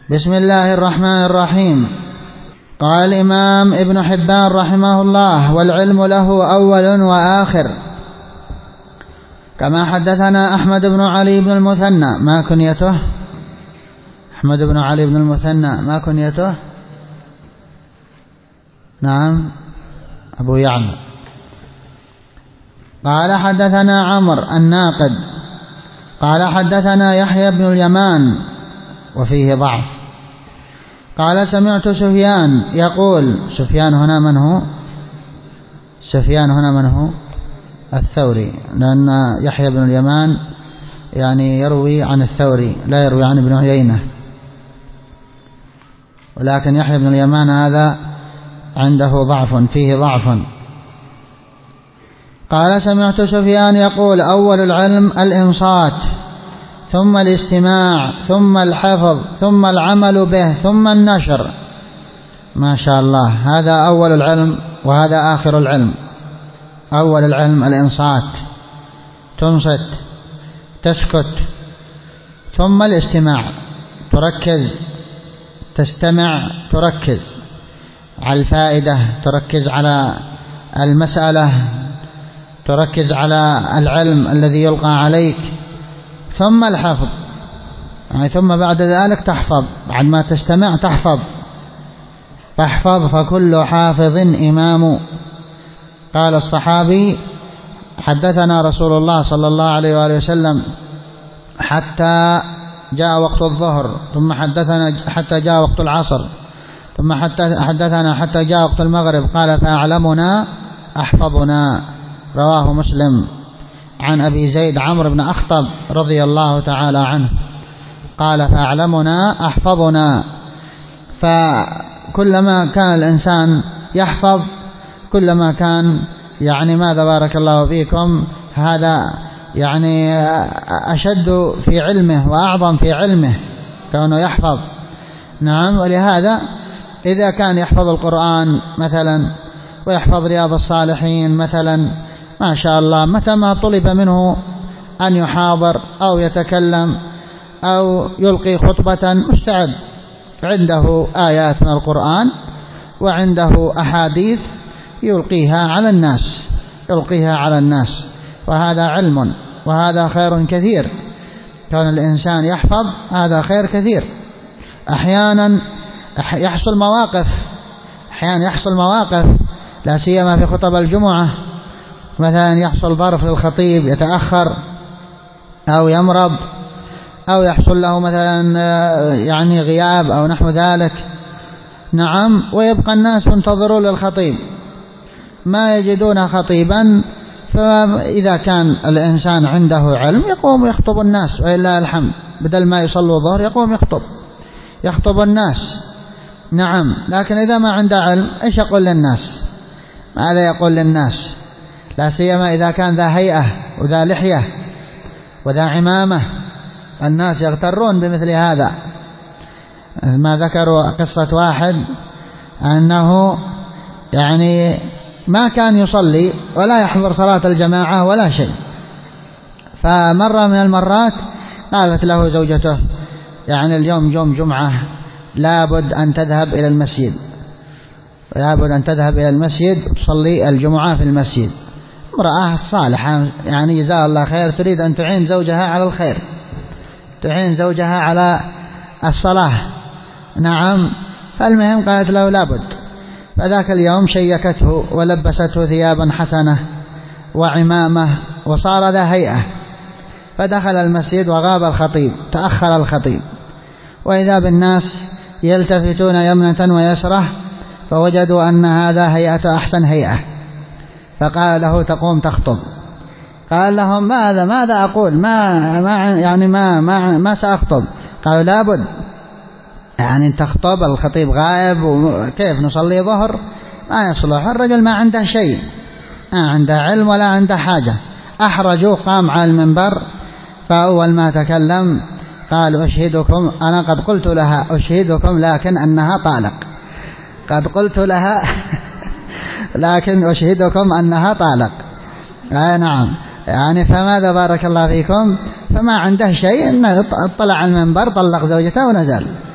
بسم الله الرحمن الرحيم. قال الإمام ابن حبان رحمه الله: والعلم له أول وآخر. كما حدثنا أحمد بن علي بن المثنى، ما كنيته؟ أحمد بن علي بن المثنى ما كنيته؟ نعم، أبو يعلى. قال حدثنا عمرو الناقد قال حدثنا يحيى بن اليمان وفيه ضعف. قال سمعت سفيان يقول، سفيان هنا من هو؟ سفيان هنا من هو؟ الثوري، لأن يحيى بن اليمان يعني يروي عن الثوري لا يروي عن ابن عيينة، ولكن يحيى بن اليمان هذا عنده ضعف، فيه ضعف. قال سمعت سفيان يقول: أول العلم الإنصات، ثم الاستماع، ثم الحفظ، ثم العمل به، ثم النشر. ما شاء الله، هذا أول العلم وهذا آخر العلم. أول العلم الإنصات، تنصت تسكت، ثم الاستماع، تركز تستمع، تركز على الفائدة، تركز على المسألة، تركز على العلم الذي يلقى عليك. ثم الحفظ، يعني ثم بعد ذلك تحفظ، بعد ما تستمع تحفظ. فاحفظ فكل حافظ إمام. قال الصحابي: حدثنا رسول الله صلى الله عليه وآله وسلم حتى جاء وقت الظهر، ثم حدثنا حتى جاء وقت العصر، ثم حدثنا حتى جاء وقت المغرب. قال: فأعلمنا أحفظنا. رواه مسلم عن أبي زيد عمرو بن أخطب رضي الله تعالى عنه قال: فأعلمنا أحفظنا. فكلما كان الإنسان يحفظ كلما كان يعني ماذا بارك الله فيكم هذا يعني أشد في علمه وأعظم في علمه كونه يحفظ. نعم، ولهذا إذا كان يحفظ القرآن مثلا ويحفظ رياض الصالحين مثلا، ما شاء الله، متى ما طلب منه أن يحاضر أو يتكلم أو يلقي خطبة مستعد، عنده آيات من القرآن وعنده أحاديث يلقيها على الناس، وهذا علم وهذا خير كثير. كان الإنسان يحفظ هذا خير كثير. أحيانا يحصل مواقف لا سيما في خطب الجمعة، مثلا يحصل ظرف للخطيب يتأخر أو يمرض أو يحصل له مثلا يعني غياب أو نحو ذلك. نعم، ويبقى الناس ينتظرون للخطيب ما يجدون خطيبا. فإذا كان الإنسان عنده علم يقوم يخطب الناس، وإلا الحمد، بدل ما يصلوا الظهر يقوم يخطب الناس. نعم، لكن إذا ما عنده علم إيش يقول للناس؟ ماذا يقول للناس؟ لا سيما إذا كان ذا هيئة وذا لحية وذا عمامة، الناس يغترون بمثل هذا. ما ذكروا قصة واحد أنه يعني ما كان يصلي ولا يحضر صلاة الجماعة ولا شيء، فمرة من المرات قالت له زوجته: يعني اليوم يوم جمعة، لابد أن تذهب إلى المسجد وتصلي الجمعة في المسجد. امرأة صالحة يعني جزاها الله خير، تريد أن تعين زوجها على الخير، تعين زوجها على الصلاة. نعم، فالمهم قالت له لابد. فذاك اليوم شيكته ولبسته ثيابا حسنة وعمامة وصار ذا هيئة، فدخل المسجد وغاب الخطيب، تأخر الخطيب، وإذا بالناس يلتفتون يمنة ويسرة فوجدوا أن هذا هيئة أحسن هيئة، فقال له: تقوم تخطب. قال لهم: ماذا أقول؟ ما سأخطب. قالوا: لابد يعني تخطب، الخطيب غائب، وكيف نصلي ظهر؟ ما يصلح، الرجل ما عنده شيء، ما عنده علم ولا عنده حاجة. أحرجوا، قام على المنبر، فأول ما تكلم قال: أشهدكم، أنا قد قلت لها أشهدكم لكن أنها طالق، قد قلت لها لكن أشهدكم أنها طالق. نعم، يعني فماذا بارك الله فيكم، فما عنده شيء، إنه طلع المنبر طلق زوجته ونزل.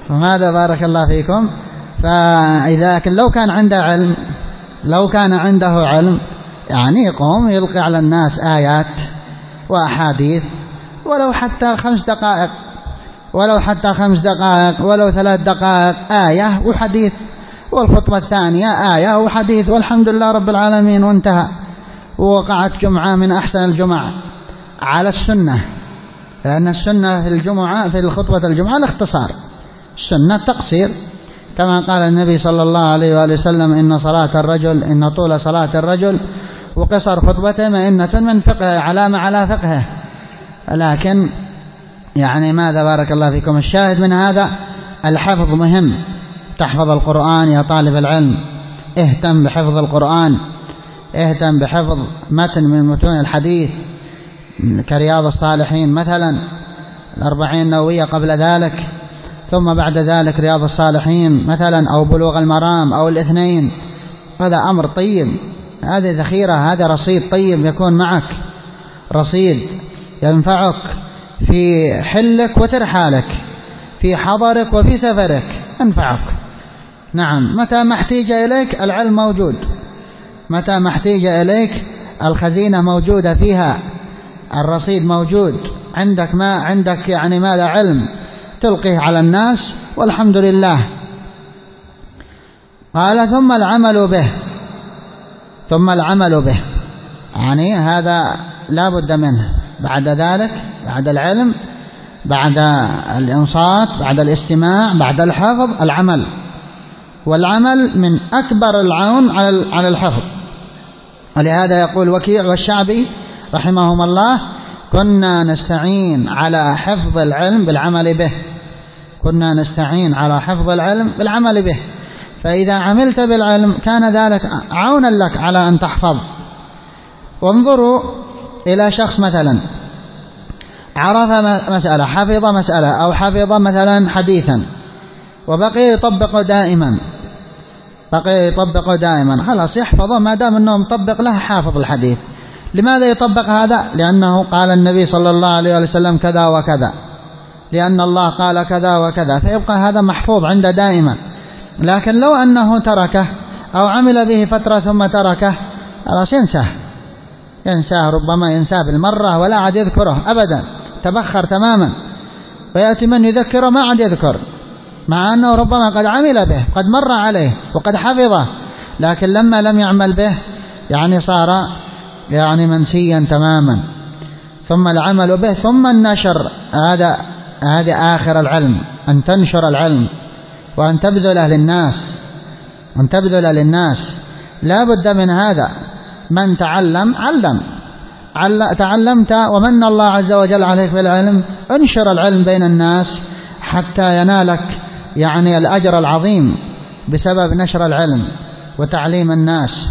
وماذا بارك الله فيكم. فإذا لو كان عنده علم، لو كان عنده علم يعني يقوم يلقي على الناس آيات وأحاديث، ولو حتى 5 دقائق، ولو حتى 5 دقائق، ولو 3 دقائق، آية وحديث، والخطبة الثانية آية وحديث، والحمد لله رب العالمين، وانتهى. ووقعت جمعة من أحسن الجمع على السنة، لأن السنة في الجمعة، في الخطبة الجمعة الاختصار، السنة تقصير، كما قال النبي صلى الله عليه وآله وسلم: إن طول صلاة الرجل وقصر خطبته مئنة من فقهه، علامة على فقهه. لكن يعني ماذا بارك الله فيكم، الشاهد من هذا الحفظ مهم. تحفظ القرآن يا طالب العلم، اهتم بحفظ القرآن، اهتم بحفظ متن من متون الحديث كرياض الصالحين مثلا، 40 النووية قبل ذلك، ثم بعد ذلك رياض الصالحين مثلا، أو بلوغ المرام، أو الاثنين. هذا أمر طيب، هذه ذخيرة، هذا رصيد طيب يكون معك، رصيد ينفعك في حلك وترحالك، في حضرك وفي سفرك، ينفعك. نعم، متى ما احتاج إليك العلم موجود، متى ما احتاج إليك الخزينة موجودة فيها، الرصيد موجود عندك، ما عندك يعني ماذا علم تلقيه على الناس، والحمد لله. قال: ثم العمل به، ثم العمل به، يعني هذا لا بد منه. بعد ذلك، بعد العلم، بعد الإنصات، بعد الاستماع، بعد الحفظ، العمل. والعمل من أكبر العون على الحفظ. ولهذا يقول وكيع والشعبي رحمهم الله: كنا نستعين على حفظ العلم بالعمل به، كنا نستعين على حفظ العلم بالعمل به. فإذا عملت بالعلم كان ذلك عونا لك على أن تحفظ. وانظروا إلى شخص مثلا عرف مسألة، حفظ مسألة، أو حفظ مثلا حديثا، وبقي يطبق دائما، بقي يطبق دائما، خلاص يحفظه ما دام أنه مطبق له حافظ الحديث. لماذا يطبق هذا؟ لأنه قال النبي صلى الله عليه وسلم كذا وكذا، لأن الله قال كذا وكذا، فيبقى هذا محفوظ عنده دائما. لكن لو أنه تركه أو عمل به فترة ثم تركه، خلاص ينساه، ربما ينساه بالمرة ولا عاد يذكره أبدا، تبخر تماما، ويأتي من يذكره ما عاد يذكر، مع أنه ربما قد عمل به، قد مر عليه وقد حفظه، لكن لما لم يعمل به يعني صار يعني منسيا تماما. ثم العمل به، ثم النشر. هذا آخر العلم، أن تنشر العلم وأن تبذله للناس، أن تبذله للناس، لا بد من هذا. من تعلم تعلمت ومن الله عز وجل عليك بالعلم، انشر العلم بين الناس حتى ينالك يعني الأجر العظيم بسبب نشر العلم وتعليم الناس.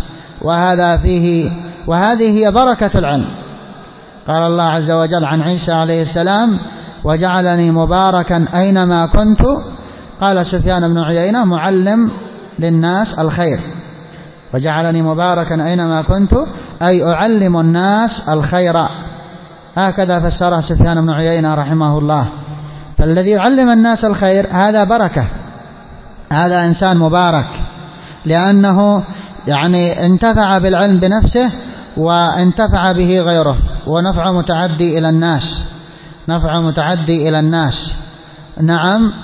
وهذه هي بركة العلم. قال الله عز وجل عن عيسى عليه السلام: وجعلني مباركا أينما كنت. قال سفيان بن عيينة: معلم للناس الخير. وجعلني مباركا أينما كنت أي أعلم الناس الخير. هكذا فسره سفيان بن عيينة رحمه الله. فالذي يعلم الناس الخير هذا بركة، هذا إنسان مبارك، لأنه يعني انتفع بالعلم بنفسه وانتفع به غيره، ونفع متعدي إلى الناس، نفع متعدي إلى الناس. نعم.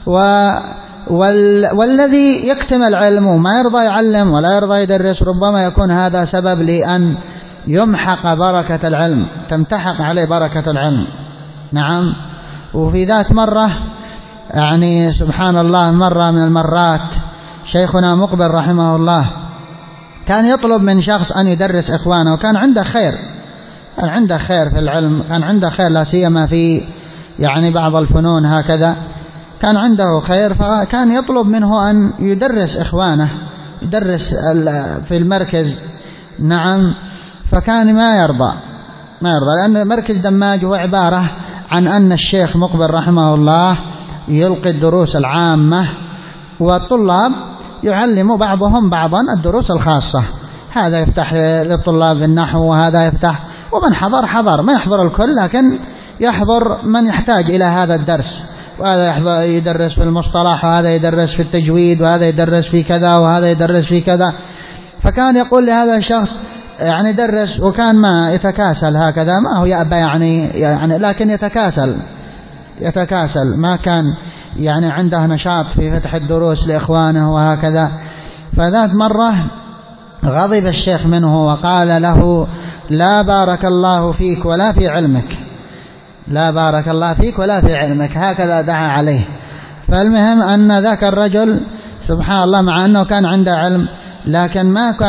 والذي يكتم العلم وما يرضى يعلم ولا يرضى يدرس، ربما يكون هذا سبب لأن يمحق بركة العلم، تمتحق عليه بركة العلم. نعم. وفي ذات مرة يعني سبحان الله، مرة من المرات شيخنا مقبل رحمه الله كان يطلب من شخص أن يدرس إخوانه، وكان عنده خير، كان عنده خير في العلم، كان عنده خير لا سيما في يعني بعض الفنون هكذا، كان عنده خير، فكان يطلب منه أن يدرس إخوانه، يدرس في المركز. نعم. فكان ما يرضى، لأن مركز دماج هو عبارة عن أن الشيخ مقبل رحمه الله يلقي الدروس العامة، والطلاب يعلم بعضهم بعضا الدروس الخاصة، هذا يفتح للطلاب النحو وهذا يفتح، ومن حضر ما يحضر الكل، لكن يحضر من يحتاج إلى هذا الدرس. وهذا يدرس في المصطلح، وهذا يدرس في التجويد، وهذا يدرس في كذا، وهذا يدرس في كذا. فكان يقول لهذا الشخص يعني درس، وكان ما يتكاسل هكذا، ما هو يأبى يعني لكن يتكاسل، ما كان يعني عنده نشاط في فتح الدروس لإخوانه وهكذا. فذات مرة غضب الشيخ منه وقال له: لا بارك الله فيك ولا في علمك، لا بارك الله فيك ولا في علمك، هكذا دعا عليه. فالمهم أن ذاك الرجل سبحان الله مع أنه كان عنده علم، لكن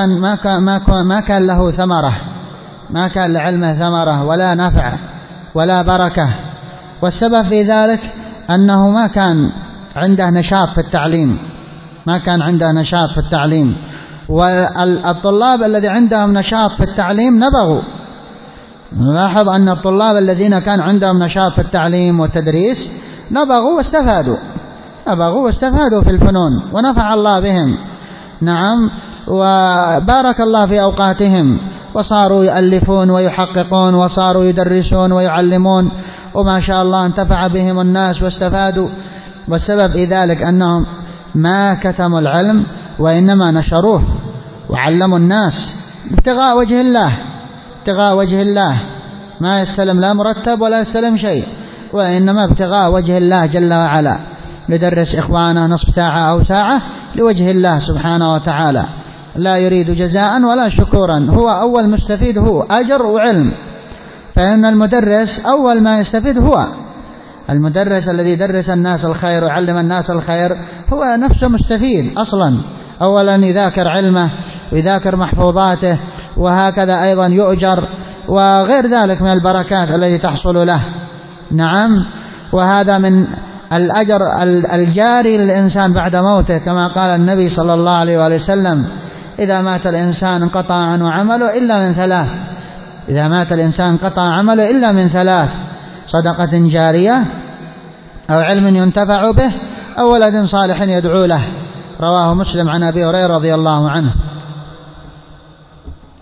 ما كان له ثمرة، ما كان لعلمه ثمرة ولا نفع ولا بركة. والسبب في ذلك أنه ما كان عنده نشاط في التعليم، ما كان عنده نشاط في التعليم. والطلاب الذي عندهم نشاط في التعليم نبغوا. نلاحظ أن الطلاب الذين كان عندهم نشاط في التعليم والتدريس نبغوا واستفادوا في الفنون، ونفع الله بهم. نعم، وبارك الله في أوقاتهم، وصاروا يؤلفون ويحققون، وصاروا يدرسون ويعلمون، وما شاء الله انتفع بهم الناس واستفادوا. والسبب في ذلك أنهم ما كتموا العلم، وإنما نشروه وعلموا الناس ابتغاء وجه الله، ابتغاء وجه الله، ما يستلم لا مرتب ولا يستلم شيء، وإنما ابتغاء وجه الله جل وعلا، يدرس إخوانه نصف ساعة أو ساعة لوجه الله سبحانه وتعالى، لا يريد جزاء ولا شكورا. هو أول مستفيد، هو أجر وعلم. فإن المدرس أول ما يستفيد هو المدرس الذي يدرس الناس الخير ويعلم الناس الخير، هو نفسه مستفيد أصلا. أولا يذاكر علمه ويذاكر محفوظاته، وهكذا أيضا يؤجر، وغير ذلك من البركات التي تحصل له. نعم، وهذا من الأجر الجاري للإنسان بعد موته، كما قال النبي صلى الله عليه وآله وسلم: إذا مات الإنسان انقطع عنه عمله إلا من ثلاث. إذا مات الإنسان انقطع عمله إلا من ثلاث: صدقة جارية، أو علم ينتفع به، أو ولد صالح يدعو له. رواه مسلم عن أبي هريرة رضي الله عنه.